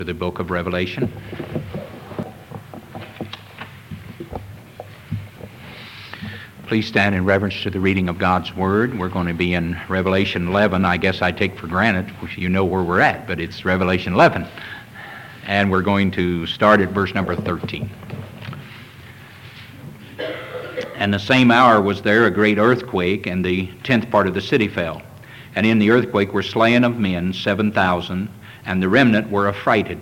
The book of Revelation. Please stand in reverence to the reading of God's Word. We're going to be in Revelation 11. I guess I take for granted you know where we're at, but it's Revelation 11. And we're going to start at verse number 13. And the same hour was there a great earthquake, and the 10th part of the city fell. And in the earthquake were slain of men 7,000, and the remnant were affrighted,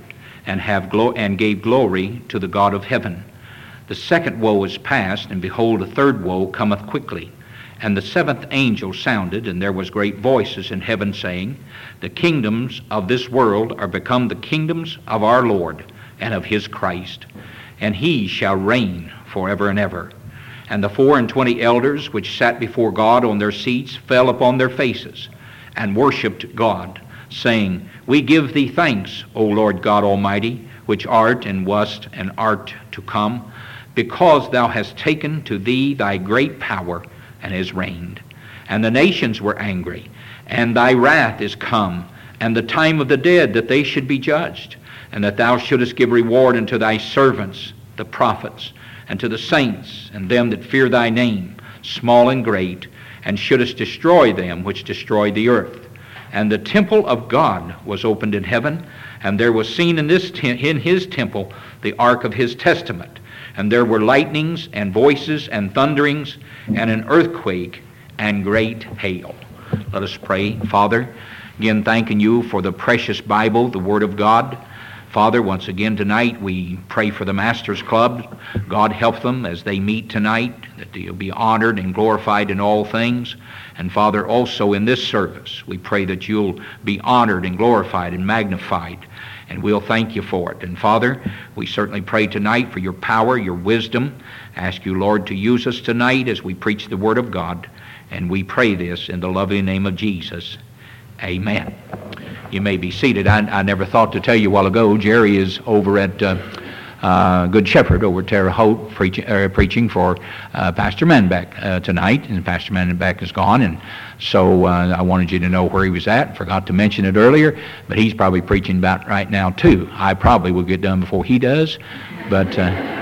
and gave glory to the God of heaven. The second woe is past, and behold, a third woe cometh quickly. And the seventh angel sounded, and there was great voices in heaven, saying, The kingdoms of this world are become the kingdoms of our Lord and of his Christ, and he shall reign forever and ever. And the 24 elders which sat before God on their seats fell upon their faces, and worshipped God, saying, We give thee thanks, O Lord God Almighty, which art and wast and art to come, because thou hast taken to thee thy great power and hast reigned. And the nations were angry, and thy wrath is come, and the time of the dead that they should be judged, and that thou shouldest give reward unto thy servants, the prophets, and to the saints, and them that fear thy name, small and great, and shouldest destroy them which destroy the earth. And the temple of God was opened in heaven, and there was seen in his temple the ark of his testament. And there were lightnings and voices and thunderings and an earthquake and great hail. Let us pray. Father, again thanking you for the precious Bible, the Word of God. Father, once again tonight we pray for the Masters Club. God help them as they meet tonight, that they'll be honored and glorified in all things. And Father, also in this service, we pray that you'll be honored and glorified and magnified, and we'll thank you for it. And Father, we certainly pray tonight for your power, your wisdom. Ask you, Lord, to use us tonight as we preach the Word of God, and we pray this in the lovely name of Jesus. Amen. You may be seated. I never thought to tell you a while ago, Jerry is over at Good Shepherd over at Terre Haute preaching for Pastor Manbeck tonight, and Pastor Manbeck is gone, and so I wanted you to know where he was at. Forgot to mention it earlier, but he's probably preaching about right now too. I probably will get done before he does, but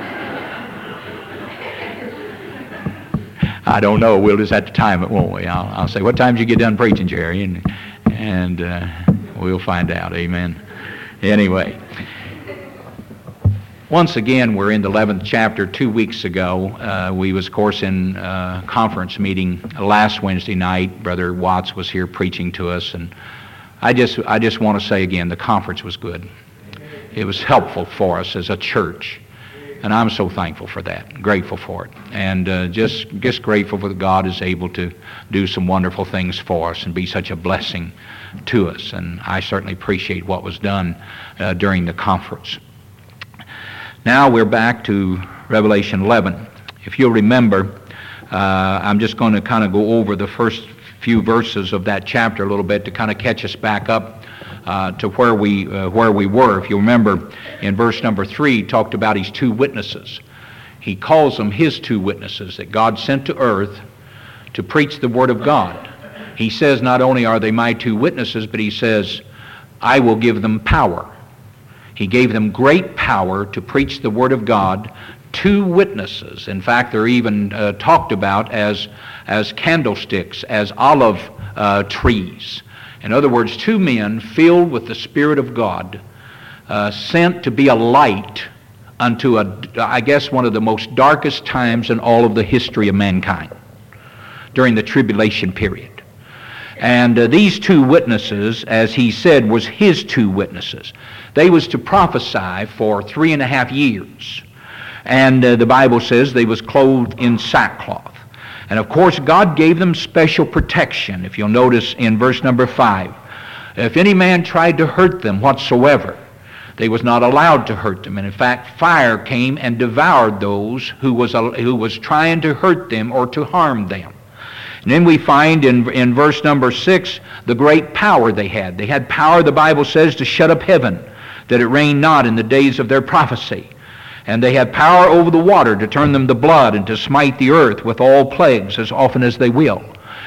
I don't know. We'll just have to time it, won't we? I'll say, what time did you get done preaching, Jerry? And we'll find out. Amen. Anyway, once again, we're in the 11th chapter. 2 weeks ago, we was, of course, in conference meeting last Wednesday night. Brother Watts was here preaching to us, and I just want to say again, the conference was good. It was helpful for us as a church, and I'm so thankful for that, grateful for it, and just grateful that God is able to do some wonderful things for us and be such a blessing to us. And I certainly appreciate what was done during the conference. Now we're back to Revelation 11. If you'll remember, I'm just going to kind of go over the first few verses of that chapter a little bit to kind of catch us back up to where we were. If you remember, in verse number 3, he talked about his two witnesses. He calls them his two witnesses that God sent to earth to preach the Word of God. He says not only are they my two witnesses, but he says, I will give them power. He gave them great power to preach the Word of God. Two witnesses. In fact, they're even talked about as candlesticks, as olive trees. In other words, two men filled with the Spirit of God, sent to be a light unto, I guess, one of the most darkest times in all of the history of mankind, during the tribulation period. And these two witnesses, as he said, was his two witnesses. They was to prophesy for 3.5 years. And the Bible says they was clothed in sackcloth. And of course, God gave them special protection. If you'll notice in verse number 5, if any man tried to hurt them whatsoever, they was not allowed to hurt them. And in fact, fire came and devoured those who was trying to hurt them or to harm them. And then we find in verse number 6 the great power they had. They had power, the Bible says, to shut up heaven, that it rained not in the days of their prophecy. And they had power over the water to turn them to blood and to smite the earth with all plagues as often as they will.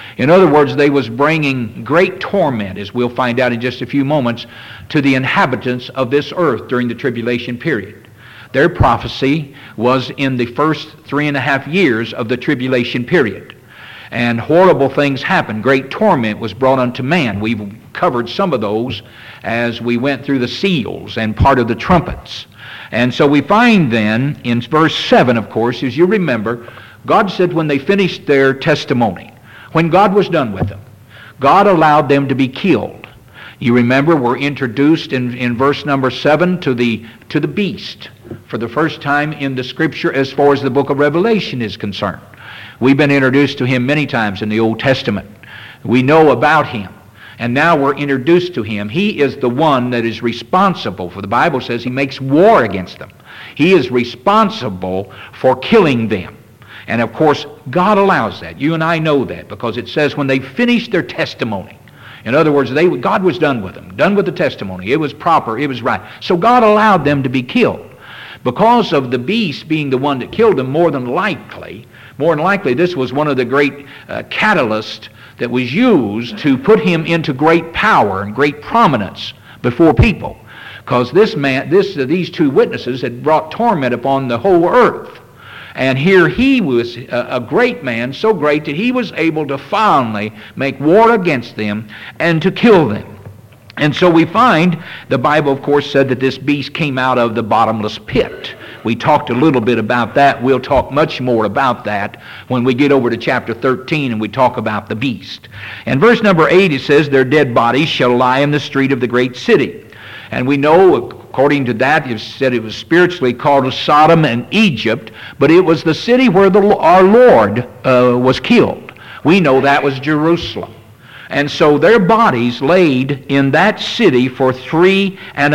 In other words, they was bringing great torment, as we'll find out in just a few moments, to the inhabitants of this earth during the tribulation period. Their prophecy was in the first 3.5 years of the tribulation period. And horrible things happened. Great torment was brought unto man. We've covered some of those as we went through the seals and part of the trumpets. And so we find then in verse 7, of course, as you remember, God said when they finished their testimony, when God was done with them, God allowed them to be killed. You remember we're introduced in verse number 7 to the beast for the first time in the Scripture as far as the book of Revelation is concerned. We've been introduced to him many times in the Old Testament. We know about him. And now we're introduced to him. He is the one that is responsible, for the Bible says he makes war against them. He is responsible for killing them. And of course, God allows that. You and I know that because it says when they finished their testimony. In other words, God was done with them, done with the testimony. It was proper, it was right. So God allowed them to be killed. Because of the beast being the one that killed them, more than likely, this was one of the great catalysts that was used to put him into great power and great prominence before people. Because these two witnesses had brought torment upon the whole earth. And here he was a great man, so great that he was able to finally make war against them and to kill them. And so we find, the Bible of course said that this beast came out of the bottomless pit. We talked a little bit about that. We'll talk much more about that when we get over to chapter 13 and we talk about the beast. And verse number 8 it says, their dead bodies shall lie in the street of the great city. And we know, according to that, it said it was spiritually called Sodom and Egypt, but it was the city where our Lord was killed. We know that was Jerusalem. And so their bodies laid in that city for 3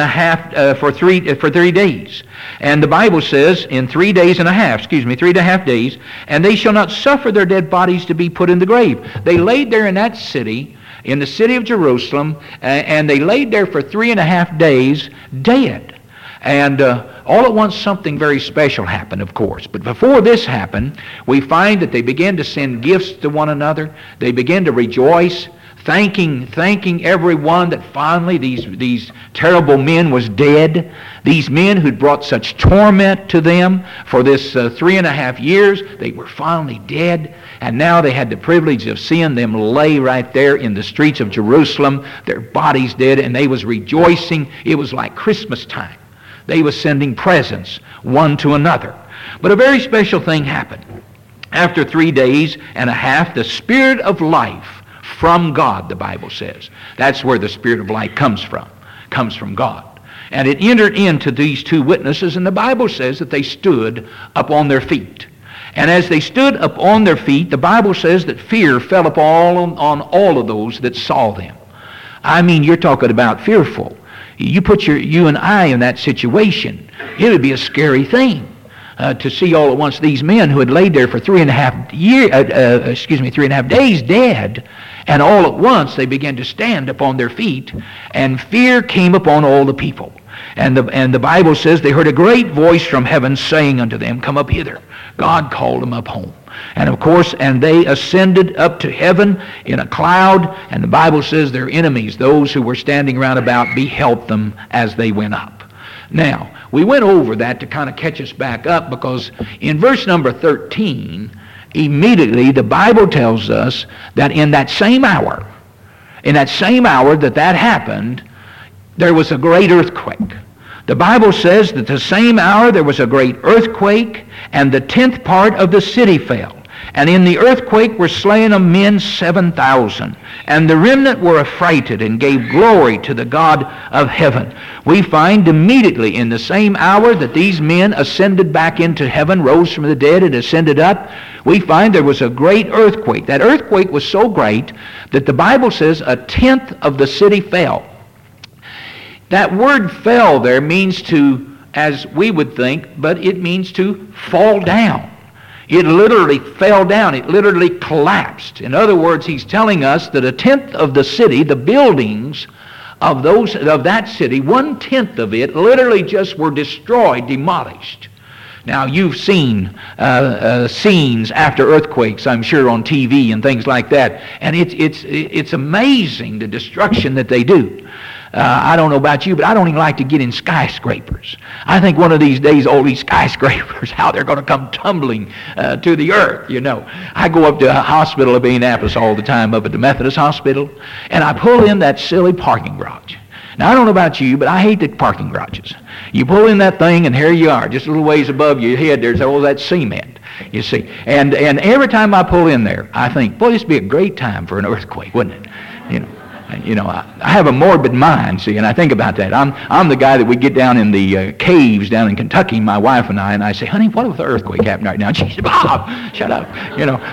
days. And the Bible says in 3.5 days, and they shall not suffer their dead bodies to be put in the grave. They laid there in that city, in the city of Jerusalem, and they laid there for 3.5 days dead. And all at once something very special happened, of course. But before this happened, we find that they began to send gifts to one another. They began to rejoice, thanking everyone that finally these terrible men was dead. These men who'd brought such torment to them for this 3.5 years, they were finally dead. And now they had the privilege of seeing them lay right there in the streets of Jerusalem, their bodies dead, and they was rejoicing. It was like Christmas time. They was sending presents one to another. But a very special thing happened. After 3.5 days, the Spirit of life from God, the Bible says. That's where the Spirit of life comes from God. And it entered into these two witnesses, and the Bible says that they stood up on their feet. And as they stood up on their feet, the Bible says that fear fell upon all of those that saw them. I mean, you're talking about fearful. You put you and I in that situation, it would be a scary thing to see all at once these men who had laid there for 3.5 days dead, and all at once they began to stand upon their feet, and fear came upon all the people. And the Bible says they heard a great voice from heaven saying unto them, come up hither. God called them up home. And of course, and they ascended up to heaven in a cloud, and the Bible says their enemies, those who were standing round about, beheld them as they went up. Now, we went over that to kind of catch us back up, because in verse number 13, immediately the Bible tells us that in that same hour that happened, there was a great earthquake. The Bible says that the same hour there was a great earthquake, and the 10th part of the city fell. And in the earthquake were slain of men 7,000. And the remnant were affrighted and gave glory to the God of heaven. We find immediately in the same hour that these men ascended back into heaven, rose from the dead and ascended up, we find there was a great earthquake. That earthquake was so great that the Bible says 1/10 of the city fell. That word fell there means to, as we would think, but it means to fall down. It literally fell down. It literally collapsed. In other words, he's telling us that 1/10 of the city, the buildings of that city, 1/10 of it literally just were destroyed, demolished. Now, you've seen scenes after earthquakes, I'm sure, on TV and things like that, and it's amazing the destruction that they do. I don't know about you, but I don't even like to get in skyscrapers. I think one of these days, all these skyscrapers, how they're going to come tumbling to the earth, you know. I go up to a hospital of Indianapolis all the time, up at the Methodist Hospital, and I pull in that silly parking garage. Now, I don't know about you, but I hate the parking garages. You pull in that thing, and here you are, just a little ways above your head, there's all that cement, you see. And every time I pull in there, I think, boy, this would be a great time for an earthquake, wouldn't it? You know, I have a morbid mind, see, and I think about that. I'm the guy that we get down in the caves down in Kentucky, my wife and I say, honey, what if the earthquake happened right now? And she said, Bob, shut up, you know.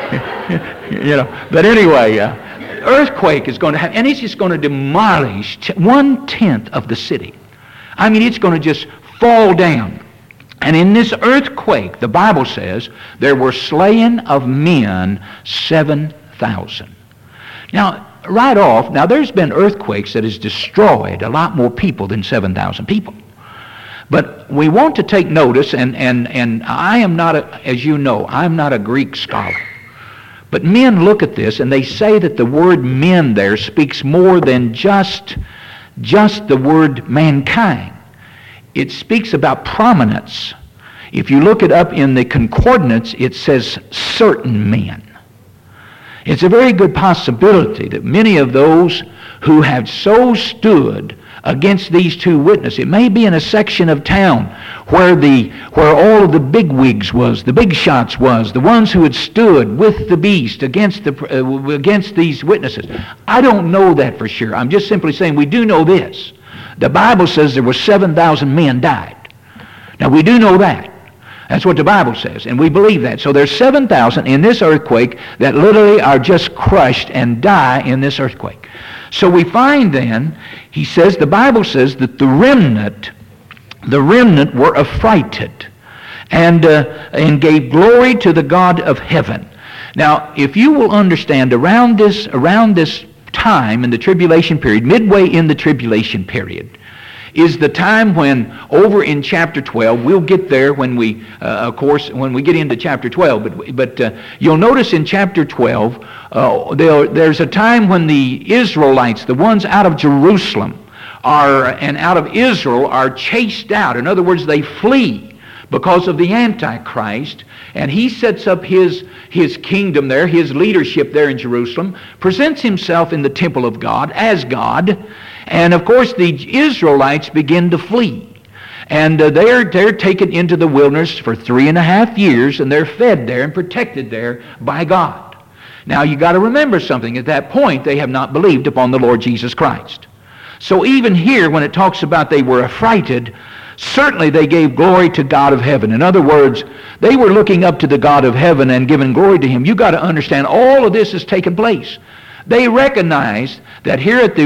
But anyway, earthquake is going to happen, and it's just going to demolish 1/10 of the city. I mean, it's going to just fall down. And in this earthquake, the Bible says, there were slain of men 7,000. Now, right off, now there's been earthquakes that has destroyed a lot more people than 7,000 people. But we want to take notice, and I am not, as you know, I'm not a Greek scholar. But men look at this, and they say that the word men there speaks more than just the word mankind. It speaks about prominence. If you look it up in the concordance, it says certain men. It's a very good possibility that many of those who have so stood against these two witnesses, it may be in a section of town where all of the bigwigs was, the big shots was, the ones who had stood with the beast against these witnesses. I don't know that for sure. I'm just simply saying we do know this. The Bible says there were 7,000 men died. Now we do know that. That's what the Bible says, and we believe that. So there's 7,000 in this earthquake that literally are just crushed and die in this earthquake. So we find then, he says, the Bible says that the remnant were affrighted and gave glory to the God of heaven. Now, if you will understand, around this time in the tribulation period, midway in the tribulation period, is the time when, over in chapter 12, we'll get there when we, of course, when we get into chapter 12, but you'll notice in chapter 12, there's a time when the Israelites, the ones out of Jerusalem and out of Israel, are chased out. In other words, they flee because of the Antichrist, and he sets up his kingdom there, his leadership there in Jerusalem, presents himself in the temple of God as God, and of course the Israelites begin to flee. And they're taken into the wilderness for 3.5 years, and they're fed there and protected there by God. Now you got to remember something. At that point, they have not believed upon the Lord Jesus Christ. So even here, when it talks about they were affrighted, certainly they gave glory to God of heaven. In other words, they were looking up to the God of heaven and giving glory to him. You got to understand, all of this has taken place. They recognized that here at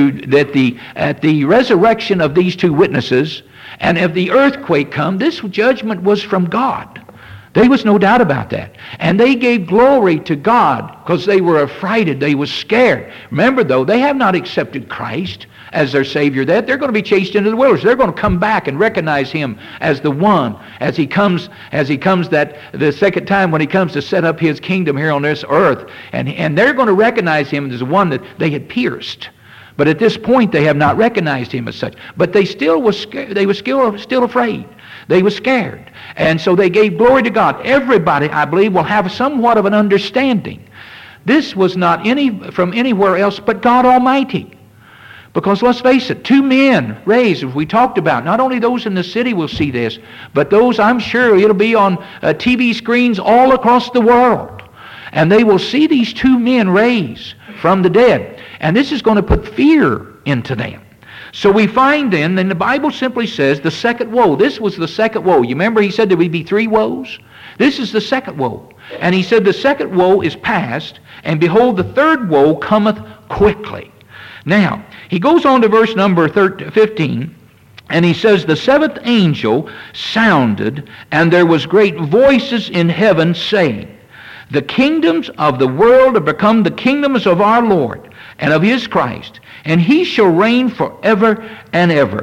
the resurrection of these two witnesses, and if the earthquake come, this judgment was from God. There was no doubt about that. And they gave glory to God because they were affrighted. They were scared. Remember, though, they have not accepted Christ as their Savior. They're going to be chased into the wilderness. They're going to come back and recognize him as the one, as he comes that the second time when he comes to set up his kingdom here on this earth. And they're going to recognize him as the one that they had pierced. But at this point, they have not recognized him as such. But they still were scared. They were still afraid. They were scared. And so they gave glory to God. Everybody, I believe, will have somewhat of an understanding. This was not from anywhere else but God Almighty. Because let's face it, 2 men raised, as we talked about, not only those in the city will see this, but those, I'm sure, it'll be on TV screens all across the world. And they will see these 2 men raised from the dead. And this is going to put fear into them. So we find then the Bible simply says the second woe. This was the second woe. You remember he said there would be 3 woes? This is the second woe. And he said the second woe is past, and behold, the third woe cometh quickly. Now, he goes on to verse number 15, and he says, the 7th angel sounded, and there was great voices in heaven saying, the kingdoms of the world are become the kingdoms of our Lord and of his Christ, and he shall reign forever and ever.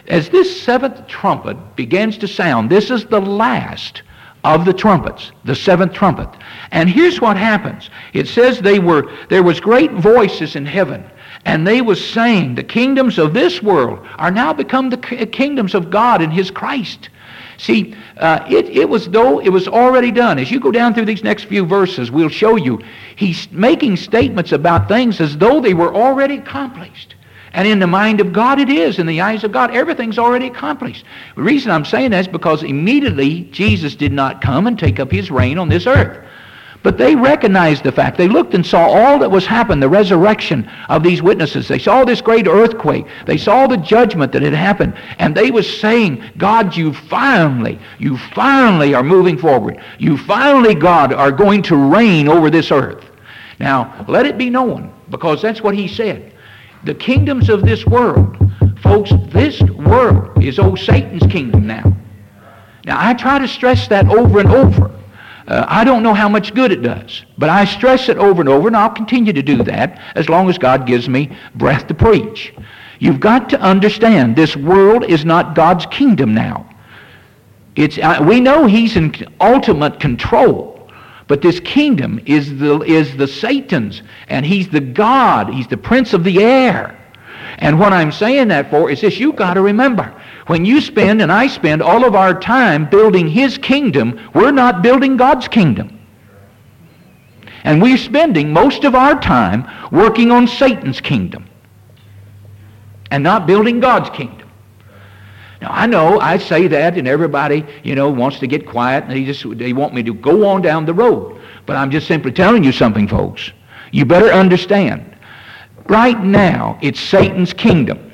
as this seventh trumpet begins to sound, this is the last of the trumpets, the seventh trumpet. And here's what happens. It says there was great voices in heaven, and they was saying, the kingdoms of this world are now become the kingdoms of God and His Christ. See, it was though it was already done. As you go down through these next few verses, we'll show you He's making statements about things as though they were already accomplished. And in the mind of God it is. In the eyes of God, everything's already accomplished. The reason I'm saying that is because immediately Jesus did not come and take up His reign on this earth. But they recognized the fact. They looked and saw all that was happened, the resurrection of these witnesses. They saw this great earthquake. They saw the judgment that had happened. And they was saying, God, you finally are moving forward. You finally, God, are going to reign over this earth. Now, let it be known, because that's what He said. The kingdoms of this world, folks, this world is old Satan's kingdom now. Now, I try to stress that over and over. I don't know how much good it does, but I stress it over and over, and I'll continue to do that as long as God gives me breath to preach. You've got to understand, this world is not God's kingdom now. We know He's in ultimate control. But this kingdom is the Satan's, and he's the God. He's the prince of the air. And what I'm saying that for is this: you've got to remember, when you spend and I spend all of our time building His kingdom, we're not building God's kingdom. And we're spending most of our time working on Satan's kingdom and not building God's kingdom. Now, I know I say that, and everybody, wants to get quiet, and they want me to go on down the road. But I'm just simply telling you something, folks. You better understand. Right now, it's Satan's kingdom.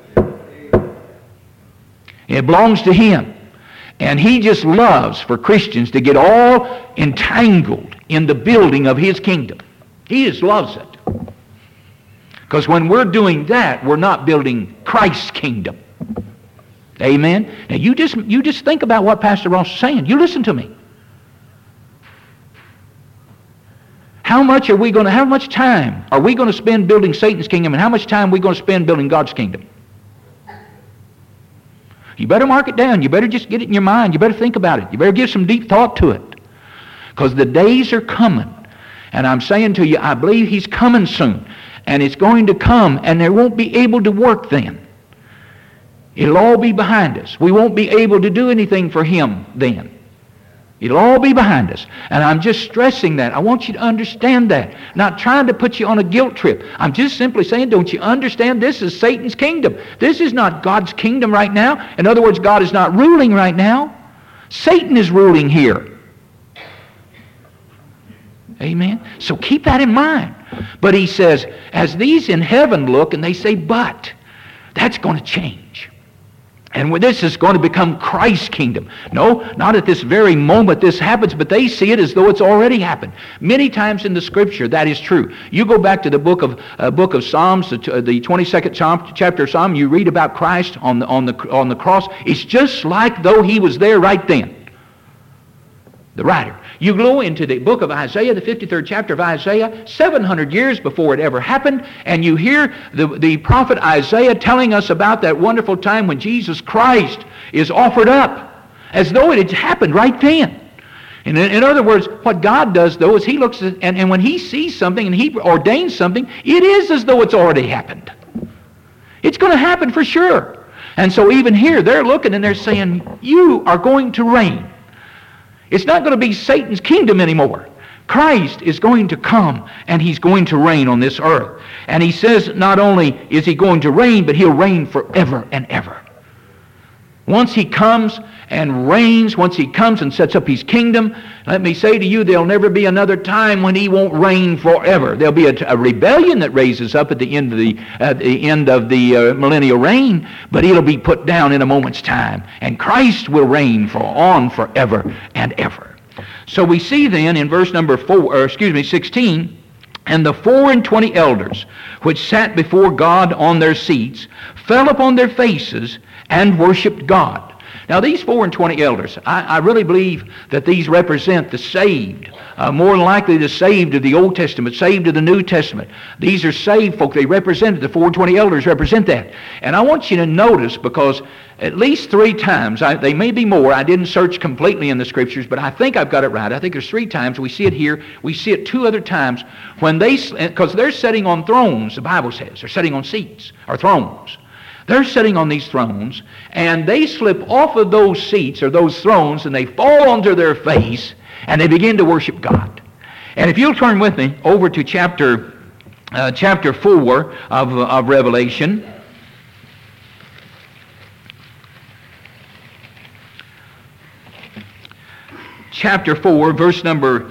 It belongs to him. And he just loves for Christians to get all entangled in the building of his kingdom. He just loves it. Because when we're doing that, we're not building Christ's kingdom. Amen? Now you just think about what Pastor Ross is saying. You listen to me. How much time are we going to spend building Satan's kingdom, and how much time are we going to spend building God's kingdom? You better mark it down. You better just get it in your mind. You better think about it. You better give some deep thought to it. Because the days are coming. And I'm saying to you, I believe He's coming soon. And it's going to come, and they won't be able to work then. It'll all be behind us. We won't be able to do anything for Him then. It'll all be behind us. And I'm just stressing that. I want you to understand that. Not trying to put you on a guilt trip. I'm just simply saying, don't you understand, this is Satan's kingdom. This is not God's kingdom right now. In other words, God is not ruling right now. Satan is ruling here. Amen? So keep that in mind. But he says, as these in heaven look, and they say, but that's going to change. And this is going to become Christ's kingdom. No, not at this very moment this happens, but they see it as though it's already happened. Many times in the Scripture, that is true. You go back to the book of Psalms, the 22nd chapter of Psalm, you read about Christ on the cross. It's just like though He was there right then. The writer. You go into the book of Isaiah, the 53rd chapter of Isaiah, 700 years before it ever happened, and you hear the prophet Isaiah telling us about that wonderful time when Jesus Christ is offered up, as though it had happened right then. In other words, what God does, though, is He looks at, and when He sees something and He ordains something, it is as though it's already happened. It's going to happen for sure. And so even here, they're looking and they're saying, you are going to reign. It's not going to be Satan's kingdom anymore. Christ is going to come, and He's going to reign on this earth. And He says not only is He going to reign, but He'll reign forever and ever. Once He comes and reigns, once He comes and sets up His kingdom, let me say to you, there'll never be another time when He won't reign forever. There'll be a rebellion that raises up at the end of the millennial reign, but it'll be put down in a moment's time, and Christ will reign on forever and ever. So we see then in verse number 16, and the 24 elders which sat before God on their seats fell upon their faces and worshipped God. Now these 4 and 20 elders, I really believe that these represent the saved, more than likely the saved of the Old Testament, saved of the New Testament. These are saved folk. They represented, the 4 and 20 elders represent that. And I want you to notice, because at least 3 times, they may be more, I didn't search completely in the Scriptures, but I think I've got it right. I think there's 3 times. We see it here. We see it 2 other times when because they're sitting on thrones, the Bible says. They're sitting on seats or thrones. They're sitting on these thrones, and they slip off of those seats or those thrones, and they fall onto their face, and they begin to worship God. And if you'll turn with me over to chapter 4 of Revelation. Chapter 4, verse number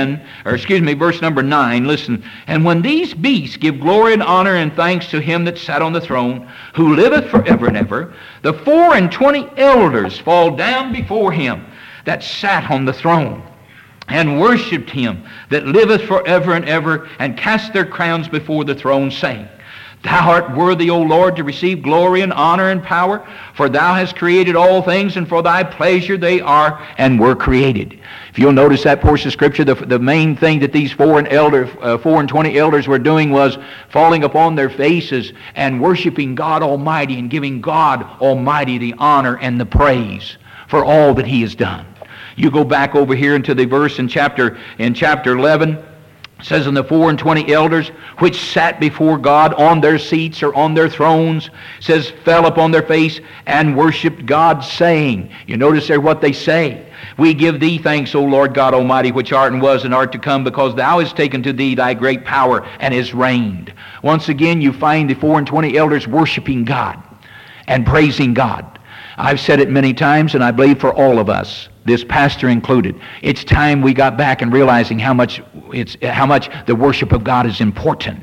9, listen. And when these beasts give glory and honor and thanks to him that sat on the throne, who liveth forever and ever, the 4 and 20 elders fall down before him that sat on the throne, and worshipped him that liveth forever and ever, and cast their crowns before the throne, saying, Thou art worthy, O Lord, to receive glory and honor and power, for thou hast created all things, and for thy pleasure they are and were created. If you'll notice that portion of Scripture, the main thing that these 4 and 20 elders were doing was falling upon their faces and worshiping God Almighty and giving God Almighty the honor and the praise for all that he has done. You go back over here into the verse in chapter 11. It says, And the 4 and 20 elders which sat before God on their seats or on their thrones, says, fell upon their face and worshipped God, saying, you notice there what they say. We give thee thanks, O Lord God Almighty, which art and was and art to come, because thou hast taken to thee thy great power and hast reigned. Once again, you find the 4 and 20 elders worshiping God and praising God. I've said it many times, and I believe for all of us, this pastor included, it's time we got back and realizing how much the worship of God is important,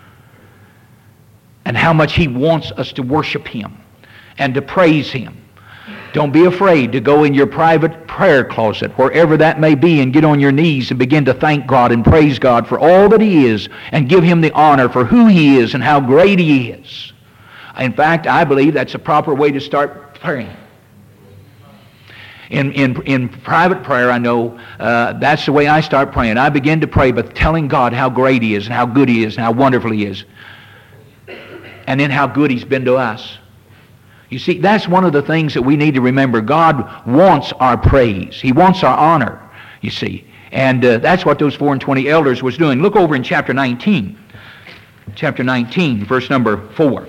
and how much he wants us to worship him and to praise him. Don't be afraid to go in your private prayer closet, wherever that may be, and get on your knees and begin to thank God and praise God for all that he is, and give him the honor for who he is and how great he is. In fact, I believe that's a proper way to start praying. In private prayer, I know that's the way I start praying. I begin to pray by telling God how great he is and how good he is and how wonderful he is, and then how good he's been to us. You see, that's one of the things that we need to remember. God wants our praise. He wants our honor, you see. And that's what those 4 and 20 elders was doing. Look over in chapter 19. Chapter 19, verse number 4.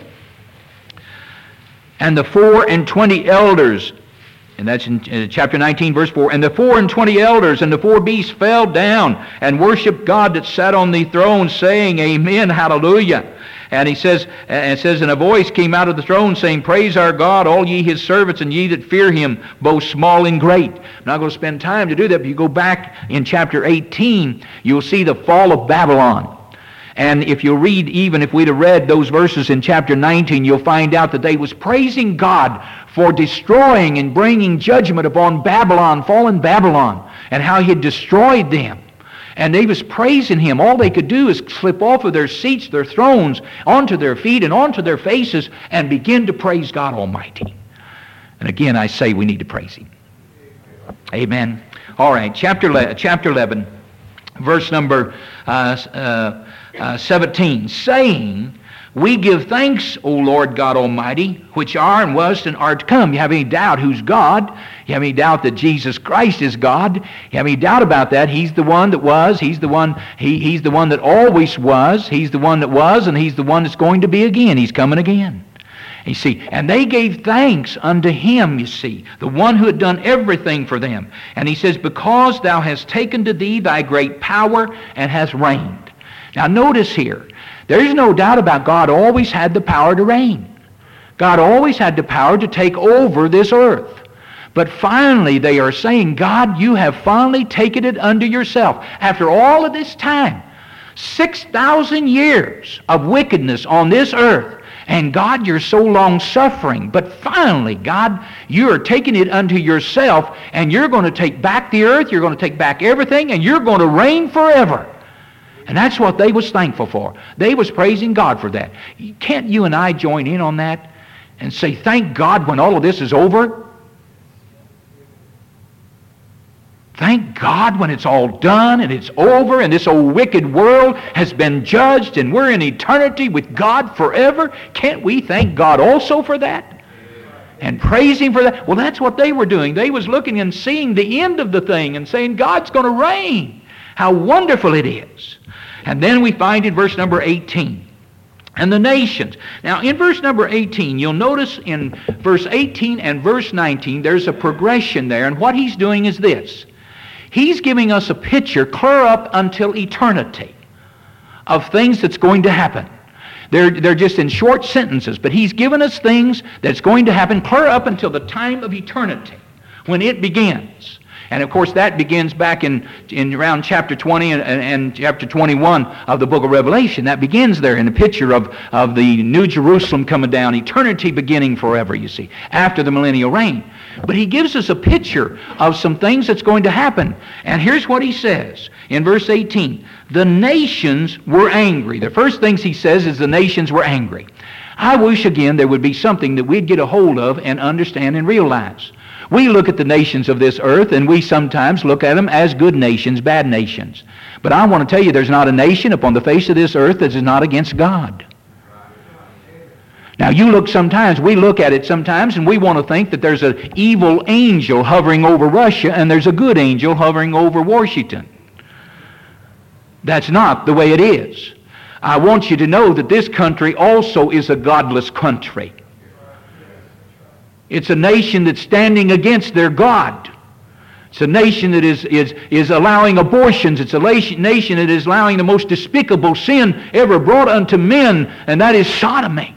And the 4 and 20 elders, and that's in chapter 19, verse 4, and the 4 and 20 elders and the 4 beasts fell down and worshipped God that sat on the throne, saying, Amen, hallelujah. And it says, and a voice came out of the throne saying, Praise our God, all ye his servants, and ye that fear him, both small and great. I'm not going to spend time to do that, but you go back in chapter 18, you'll see the fall of Babylon. And if you read, even if we'd have read those verses in chapter 19, you'll find out that they was praising God for destroying and bringing judgment upon Babylon, fallen Babylon, and how he had destroyed them. And they was praising him. All they could do is slip off of their seats, their thrones, onto their feet and onto their faces, and begin to praise God Almighty. And again, I say we need to praise him. Amen. All right, chapter 11, verse number 17, saying, We give thanks, O Lord God Almighty, which are and was and are to come. You have any doubt who's God? You have any doubt that Jesus Christ is God? You have any doubt about that? He's the one that was. He's the one that always was. He's the one that was, and he's the one that's going to be again. He's coming again. You see, and they gave thanks unto him, you see, the one who had done everything for them. And he says, Because thou hast taken to thee thy great power and hast reigned. Now notice here, there's no doubt about God always had the power to reign. God always had the power to take over this earth. But finally they are saying, God, you have finally taken it unto yourself. After all of this time, 6,000 years of wickedness on this earth, and God, you're so long-suffering. But finally, God, you are taking it unto yourself, and you're going to take back the earth, you're going to take back everything, and you're going to reign forever. And that's what they was thankful for. They was praising God for that. Can't you and I join in on that and say, thank God when all of this is over? thank God when it's all done and it's over and this old wicked world has been judged and we're in eternity with God forever, can't we thank God also for that? And praise Him for that? Well, that's what they were doing. They was looking and seeing the end of the thing and saying, God's going to reign. How wonderful it is. And then we find in verse number 18, and the nations. Now, in verse number 18, you'll notice in verse 18 and verse 19, there's a progression there, and what he's doing is this. He's giving us a picture clear up until eternity of things that's going to happen. They're just in short sentences, but he's given us things that's going to happen clear up until the time of eternity, when it begins. And of course that begins back in around chapter 20 and chapter 21 of the book of Revelation. That begins there in the picture of the New Jerusalem coming down, eternity beginning forever, you see, after the millennial reign. But he gives us a picture of some things that's going to happen. And here's what he says in verse 18. The nations were angry. The first things he says is the nations were angry. I wish again there would be something that we'd get a hold of and understand and realize. We look at the nations of this earth and we sometimes look at them as good nations, bad nations. But I want to tell you there's not a nation upon the face of this earth that is not against God. Now we look at it sometimes and we want to think that there's an evil angel hovering over Russia and there's a good angel hovering over Washington. That's not the way it is. I want you to know that this country also is a godless country. It's a nation that's standing against their God. It's a nation that is allowing abortions. It's a nation that is allowing the most despicable sin ever brought unto men, and that is sodomy.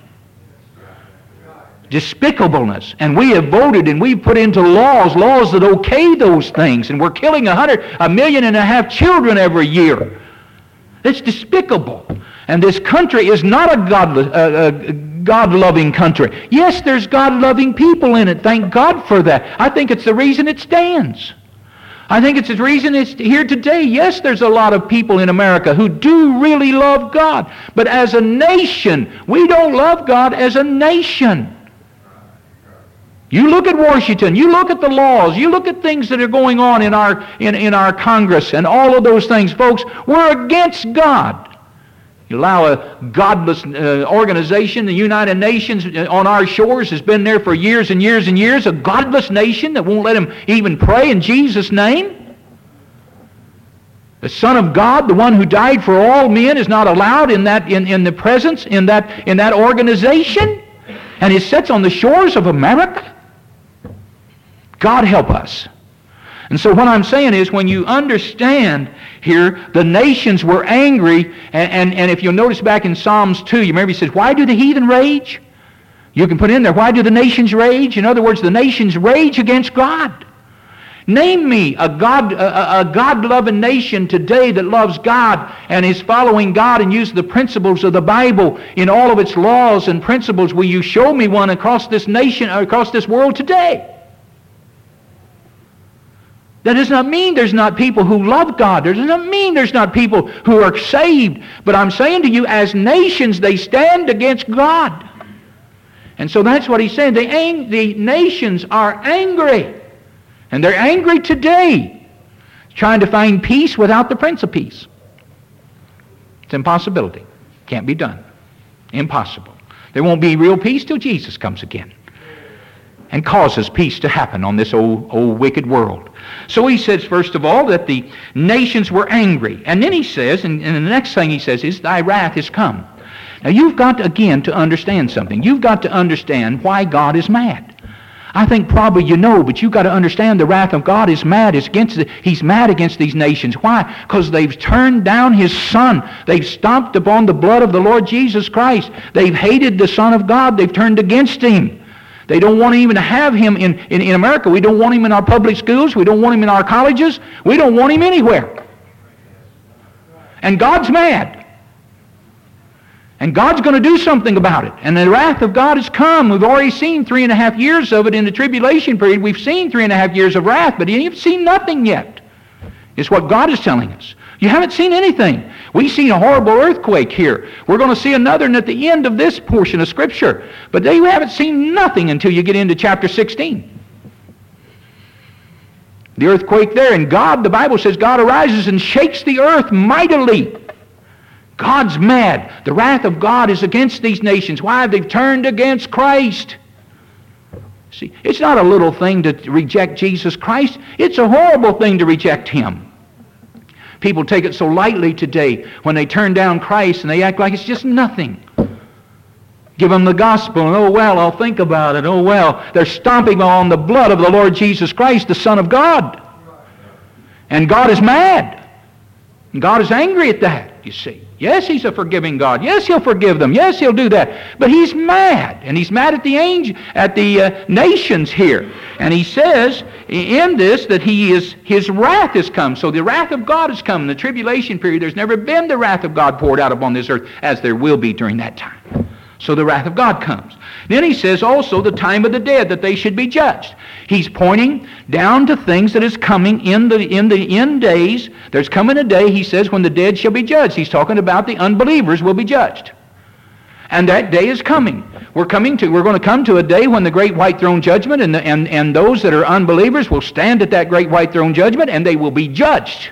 Despicableness. And we have voted and we've put into laws that okay those things, and we're killing 1.5 million children every year. It's despicable. And this country is not a God-loving country. Yes, there's God-loving people in it. Thank God for that. I think it's the reason it stands. I think it's the reason it's here today. Yes, there's a lot of people in America who do really love God. But as a nation, we don't love God as a nation. You look at Washington, you look at the laws, you look at things that are going on in our Congress and all of those things, folks, we're against God. You allow a godless organization, the United Nations on our shores has been there for years and years and years, a godless nation that won't let them even pray in Jesus' name. The Son of God, the one who died for all men, is not allowed in the presence in that organization, and it sits on the shores of America. God help us. And so what I'm saying is, when you understand here, the nations were angry, and if you'll notice back in Psalms 2, you remember he says, why do the heathen rage? You can put in there, why do the nations rage? In other words, the nations rage against God. Name me a God-loving nation today that loves God and is following God and uses the principles of the Bible in all of its laws and principles. Will you show me one across this nation, or across this world today? That does not mean there's not people who love God. That does not mean there's not people who are saved. But I'm saying to you, as nations, they stand against God. And so that's what he's saying. The nations are angry. And they're angry today, trying to find peace without the Prince of Peace. It's an impossibility. Can't be done. Impossible. There won't be real peace till Jesus comes again and causes peace to happen on this old wicked world. So he says, first of all, that the nations were angry. And then he says, and the next thing he says is, thy wrath is come. Now you've got, again, to understand something. You've got to understand why God is mad. I think probably you know, but you've got to understand the wrath of God is mad. He's mad against these nations. Why? Because they've turned down His Son. They've stomped upon the blood of the Lord Jesus Christ. They've hated the Son of God. They've turned against Him. They don't want to even have Him in America. We don't want Him in our public schools. We don't want Him in our colleges. We don't want Him anywhere. And God's mad. And God's going to do something about it. And the wrath of God has come. We've already seen 3.5 years of it in the tribulation period. We've seen 3.5 years of wrath, but you've seen nothing yet. It's what God is telling us. You haven't seen anything. We've seen a horrible earthquake here. We're going to see another at the end of this portion of Scripture. But you haven't seen nothing until you get into chapter 16. The earthquake there, and God, the Bible says, God arises and shakes the earth mightily. God's mad. The wrath of God is against these nations. Why? They've turned against Christ. See, it's not a little thing to reject Jesus Christ. It's a horrible thing to reject Him. People take it so lightly today when they turn down Christ and they act like it's just nothing. Give them the gospel, and oh well, I'll think about it. Oh well, they're stomping on the blood of the Lord Jesus Christ, the Son of God. And God is mad. And God is angry at that, you see. Yes, He's a forgiving God. Yes, He'll forgive them. Yes, He'll do that. But He's mad. And He's mad at the nations here. And He says in this that His wrath has come. So the wrath of God has come in the tribulation period. There's never been the wrath of God poured out upon this earth as there will be during that time. So the wrath of God comes. Then He says also the time of the dead, that they should be judged. He's pointing down to things that is coming in the end days. There's coming a day, He says, when the dead shall be judged. He's talking about the unbelievers will be judged. And that day is coming. We're going to come to a day when the great white throne judgment and those that are unbelievers will stand at that great white throne judgment, and they will be judged.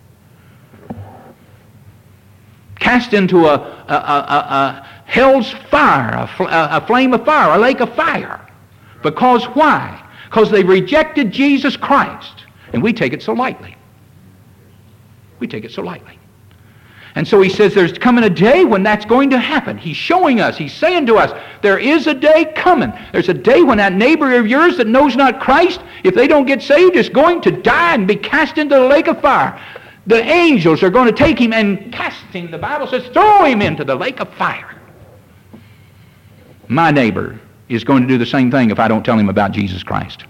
Cast into a hell's fire, a flame of fire, a lake of fire. Because why? Because they rejected Jesus Christ. And we take it so lightly. We take it so lightly. And so He says there's coming a day when that's going to happen. He's showing us, He's saying to us, there is a day coming. There's a day when that neighbor of yours that knows not Christ, if they don't get saved, is going to die and be cast into the lake of fire. The angels are going to take him and cast him, the Bible says, throw him into the lake of fire. My neighbor is going to do the same thing if I don't tell him about Jesus Christ.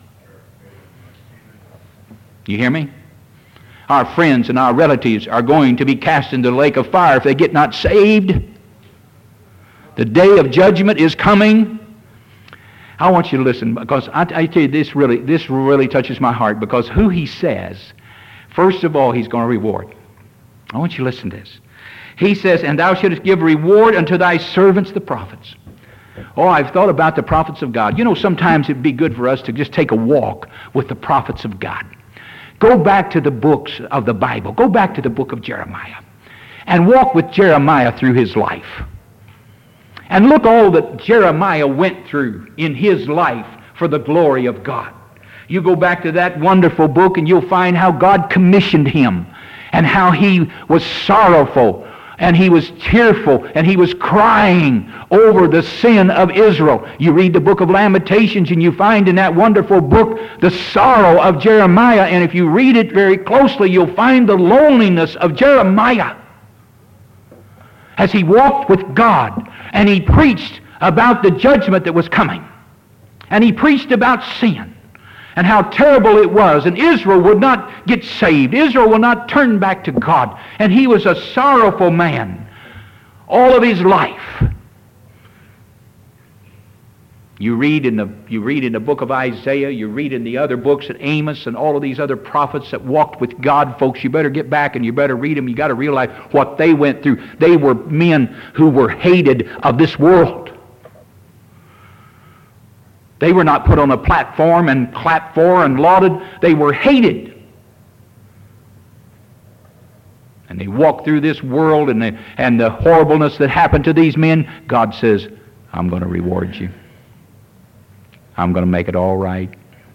You hear me? Our friends and our relatives are going to be cast into the lake of fire if they get not saved. The day of judgment is coming. I want you to listen, because I tell you, this really touches my heart, because who He says, first of all, He's going to reward. I want you to listen to this. He says, and thou shouldest give reward unto thy servants the prophets. Oh, I've thought about the prophets of God. You know, sometimes it'd be good for us to just take a walk with the prophets of God. Go back to the books of the Bible. Go back to the book of Jeremiah. And walk with Jeremiah through his life. And look all that Jeremiah went through in his life for the glory of God. You go back to that wonderful book and you'll find how God commissioned him. And how he was sorrowful. And he was tearful, and he was crying over the sin of Israel. You read the book of Lamentations, and you find in that wonderful book the sorrow of Jeremiah. And if you read it very closely, you'll find the loneliness of Jeremiah as he walked with God, and he preached about the judgment that was coming. And he preached about sin and how terrible it was, and Israel would not get saved. Israel will not turn back to God. And he was a sorrowful man all of his life. You read in the book of Isaiah, you read in the other books at Amos and all of these other prophets that walked with God. Folks, you better get back and you better read them. You got to realize what they went through. They were men who were hated of this world. They were not put on a platform and clapped for and lauded. They were hated. And they walked through this world and the horribleness that happened to these men. God says, I'm going to reward you. I'm going to make it all right.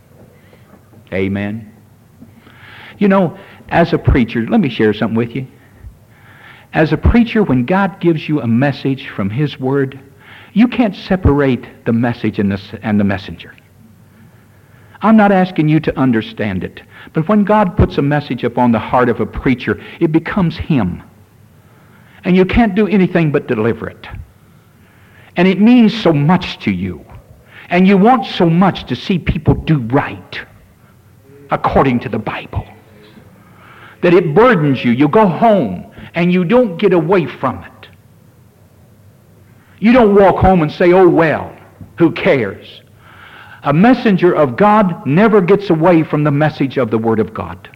Amen. You know, as a preacher, let me share something with you. As a preacher, when God gives you a message from His Word, you can't separate the message and the messenger. I'm not asking you to understand it, but when God puts a message upon the heart of a preacher, it becomes him. And you can't do anything but deliver it. And it means so much to you. And you want so much to see people do right according to the Bible that it burdens you. You go home and you don't get away from it. You don't walk home and say, oh well, who cares? A messenger of God never gets away from the message of the Word of God.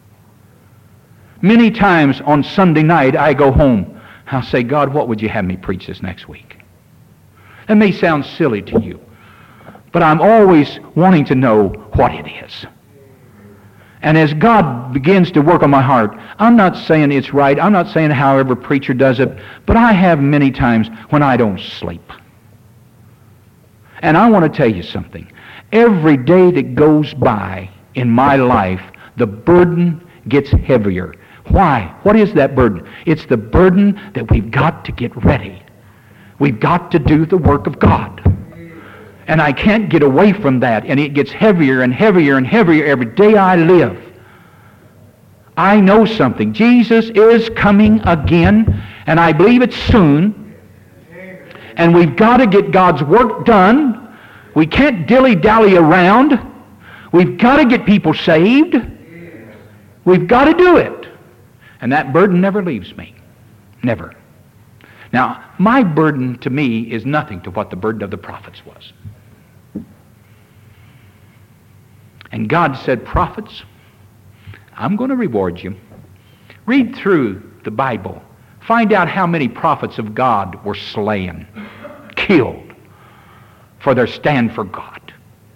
Many times on Sunday night I go home, I'll say, God, what would you have me preach this next week? It may sound silly to you, but I'm always wanting to know what it is. And as God begins to work on my heart, I'm not saying it's right, I'm not saying how every preacher does it, but I have many times when I don't sleep. And I want to tell you something. Every day that goes by in my life, the burden gets heavier. Why? What is that burden? It's the burden that we've got to get ready. We've got to do the work of God. And I can't get away from that, and it gets heavier and heavier and heavier every day I live. I know something. Jesus is coming again, and I believe it's soon. And we've got to get God's work done. We can't dilly-dally around. We've got to get people saved. We've got to do it. And that burden never leaves me. Never. Now, my burden to me is nothing to what the burden of the prophets was. And God said, prophets, I'm going to reward you. Read through the Bible. Find out how many prophets of God were slain, killed, for their stand for God.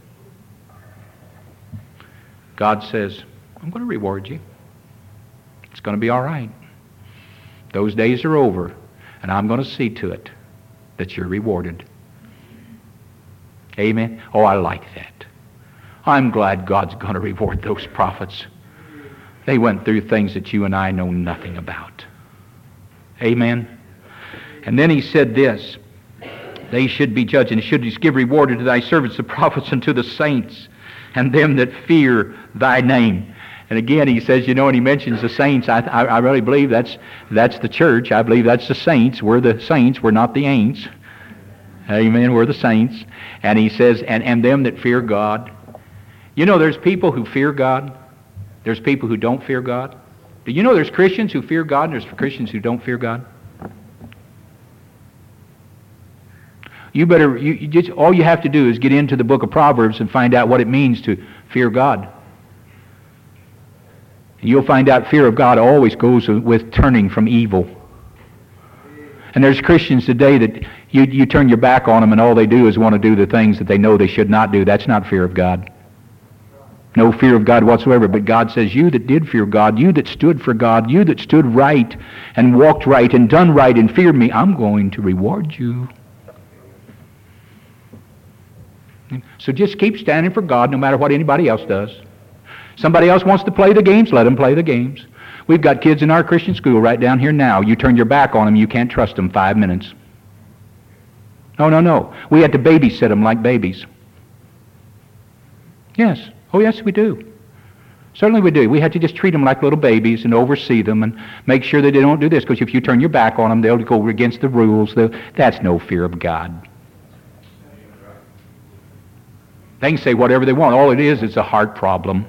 God says, I'm going to reward you. It's going to be all right. Those days are over, and I'm going to see to it that you're rewarded. Amen? Oh, I like that. I'm glad God's going to reward those prophets. They went through things that you and I know nothing about. Amen? And then he said this, they should be judged, and he should give reward to thy servants, the prophets, and to the saints, and them that fear thy name. And again, he says, and he mentions the saints. I really believe that's the church. I believe that's the saints. We're the saints. We're not the ain'ts. Amen. We're the saints. And he says, and them that fear God. There's people who fear God. There's people who don't fear God. Do you know there's Christians who fear God and there's Christians who don't fear God? All you have to do is get into the book of Proverbs and find out what it means to fear God. And you'll find out fear of God always goes with turning from evil. And there's Christians today that you turn your back on them and all they do is want to do the things that they know they should not do. That's not fear of God. No fear of God whatsoever. But God says, you that did fear God, you that stood for God, you that stood right and walked right and done right and feared me, I'm going to reward you. So just keep standing for God no matter what anybody else does. Somebody else wants to play the games, let them play the games. We've got kids in our Christian school right down here now. You turn your back on them, you can't trust them 5 minutes. No. We had to babysit them like babies. Yes. Oh, yes, we do. Certainly we do. We had to just treat them like little babies and oversee them and make sure that they don't do this. Because if you turn your back on them, they'll go against the rules. That's no fear of God. They can say whatever they want. All it is a heart problem.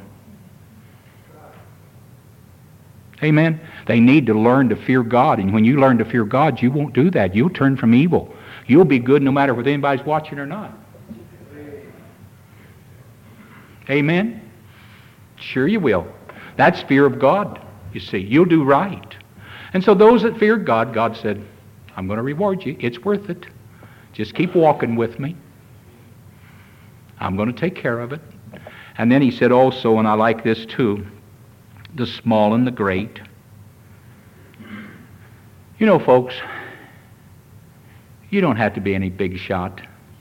Amen? They need to learn to fear God. And when you learn to fear God, you won't do that. You'll turn from evil. You'll be good no matter whether anybody's watching or not. Amen? Sure you will. That's fear of God, you see. You'll do right. And so those that fear God, God said, I'm going to reward you. It's worth it. Just keep walking with me. I'm going to take care of it. And then he said also, and I like this too, the small and the great. Folks, you don't have to be any big shot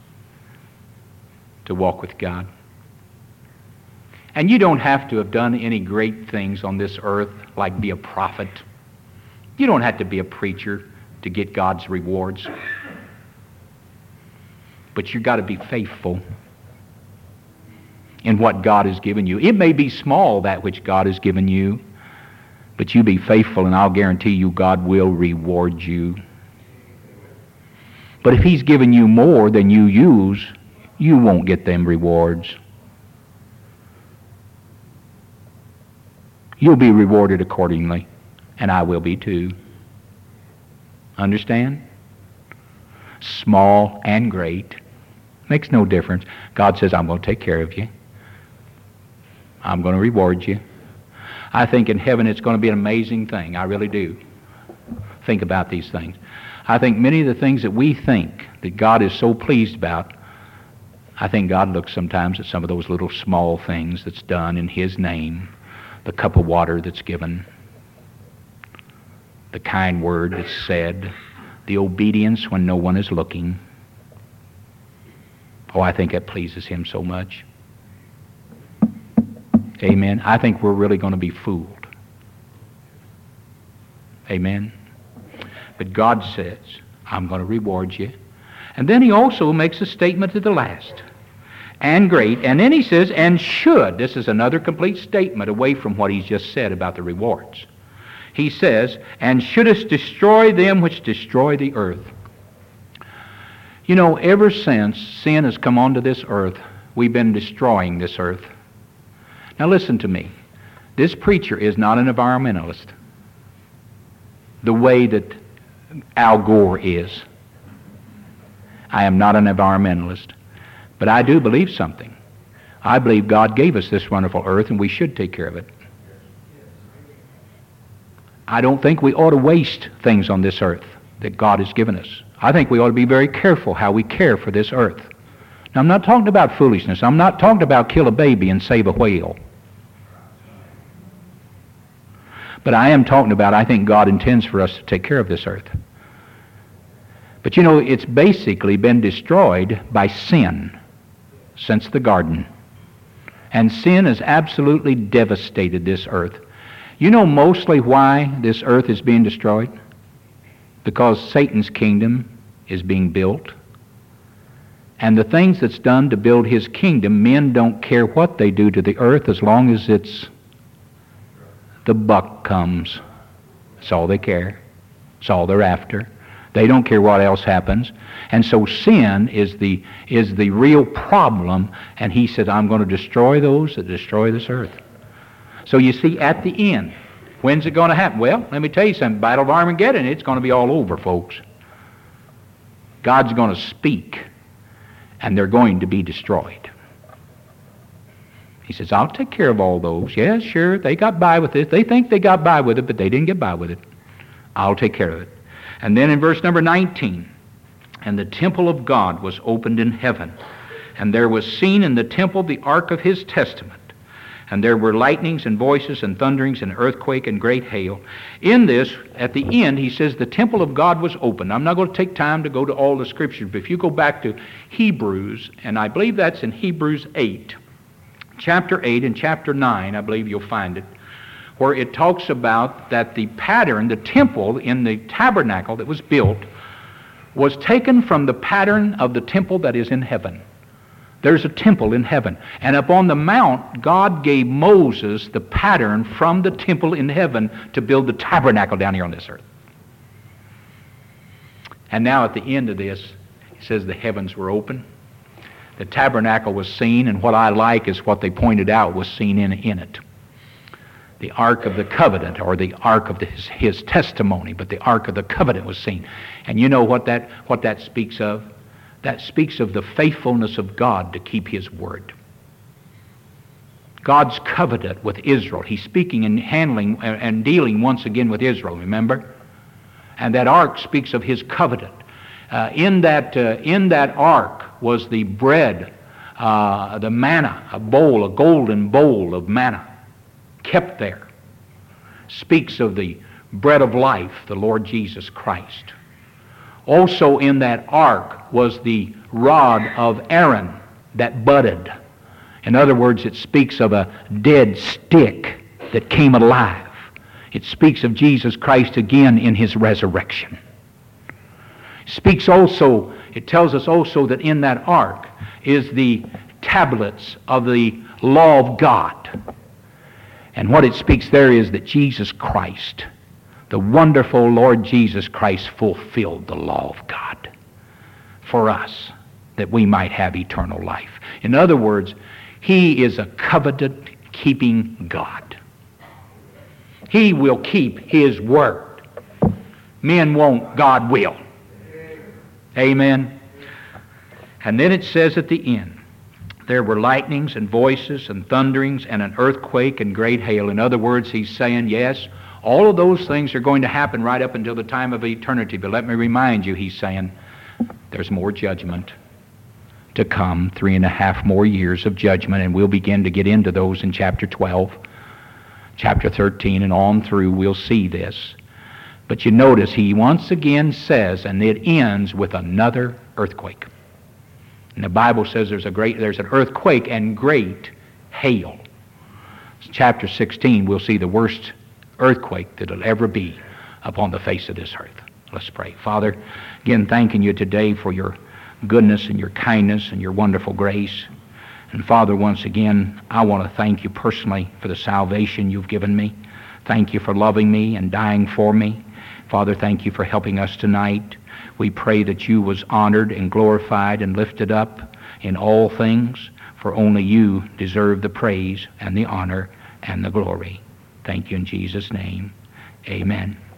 to walk with God. And you don't have to have done any great things on this earth, like be a prophet. You don't have to be a preacher to get God's rewards. But you've got to be faithful in what God has given you. It may be small, that which God has given you, but you be faithful, and I'll guarantee you God will reward you. But if He's given you more than you use, you won't get them rewards. You'll be rewarded accordingly, and I will be too. Understand? Small and great. Makes no difference. God says, I'm going to take care of you. I'm going to reward you. I think in heaven it's going to be an amazing thing. I really do. Think about these things. I think many of the things that we think that God is so pleased about, I think God looks sometimes at some of those little small things that's done in His name. the cup of water that's given, the kind word that's said, the obedience when no one is looking. Oh, I think that pleases Him so much. Amen. I think we're really going to be fooled. Amen. But God says, I'm going to reward you. And then He also makes a statement at the last. And great. And then He says, and should. This is another complete statement away from what He's just said about the rewards. He says, and shouldest destroy them which destroy the earth. You know, ever since sin has come onto this earth, we've been destroying this earth. Now listen to me. This preacher is not an environmentalist the way that Al Gore is. I am not an environmentalist. But I do believe something. I believe God gave us this wonderful earth and we should take care of it. I don't think we ought to waste things on this earth that God has given us. I think we ought to be very careful how we care for this earth. Now, I'm not talking about foolishness. I'm not talking about kill a baby and save a whale. But I am talking about, I think God intends for us to take care of this earth. But you know, it's basically been destroyed by sin since the garden. And sin has absolutely devastated this earth. You know mostly why this earth is being destroyed? Because Satan's kingdom is being built. And the things that's done to build his kingdom, men don't care what they do to the earth as long as the buck comes. That's all they care. That's all they're after. They don't care what else happens. And so sin is the real problem. And he said, I'm going to destroy those that destroy this earth. So you see, at the end, when's it going to happen? Well, let me tell you something. Battle of Armageddon, it's going to be all over, folks. God's going to speak, and they're going to be destroyed. He says, I'll take care of all those. Yes, sure, they got by with it. They think they got by with it, but they didn't get by with it. I'll take care of it. And then in verse number 19, and the temple of God was opened in heaven, and there was seen in the temple the ark of his testament. And there were lightnings and voices and thunderings and earthquake and great hail. In this, at the end, he says the temple of God was open. I'm not going to take time to go to all the scriptures, but if you go back to Hebrews, and I believe that's in Hebrews 8, chapter 8 and chapter 9, I believe you'll find it, where it talks about that the pattern, the temple in the tabernacle that was built, was taken from the pattern of the temple that is in heaven. There's a temple in heaven. And up on the mount, God gave Moses the pattern from the temple in heaven to build the tabernacle down here on this earth. And now at the end of this, he says the heavens were open. The tabernacle was seen, and what I like is what they pointed out was seen in it. The Ark of the Covenant, or the Ark of his testimony, but the Ark of the Covenant was seen. And you know what that speaks of? That speaks of the faithfulness of God to keep His word. God's covenant with Israel. He's speaking and handling and dealing once again with Israel, remember? And that ark speaks of His covenant. In that ark was the bread, the manna, a golden bowl of manna, kept there. Speaks of the bread of life, the Lord Jesus Christ. Also in that ark was the rod of Aaron that budded. In other words, it speaks of a dead stick that came alive. It speaks of Jesus Christ again in His resurrection. It tells us also that in that ark is the tablets of the law of God. And what it speaks there is that Jesus Christ, the wonderful Lord Jesus Christ, fulfilled the law of God for us, that we might have eternal life. In other words, He is a covenant-keeping God. He will keep His word. Men won't, God will. Amen. And then it says at the end, there were lightnings and voices and thunderings and an earthquake and great hail. In other words, He's saying, yes, all of those things are going to happen right up until the time of eternity. But let me remind you, He's saying, there's more judgment to come, 3.5 more years of judgment, and we'll begin to get into those in chapter 12. chapter 13 and on through, we'll see this. But you notice he once again says, and it ends with another earthquake. And the Bible says there's an earthquake and great hail. Chapter 16, we'll see the worst earthquake that'll ever be upon the face of this earth. Let's pray. Father, again, thanking you today for your goodness and your kindness and your wonderful grace. And Father, once again, I want to thank you personally for the salvation you've given me. Thank you for loving me and dying for me. Father, thank you for helping us tonight. We pray that you was honored and glorified and lifted up in all things, for only you deserve the praise and the honor and the glory. Thank you in Jesus' name. Amen.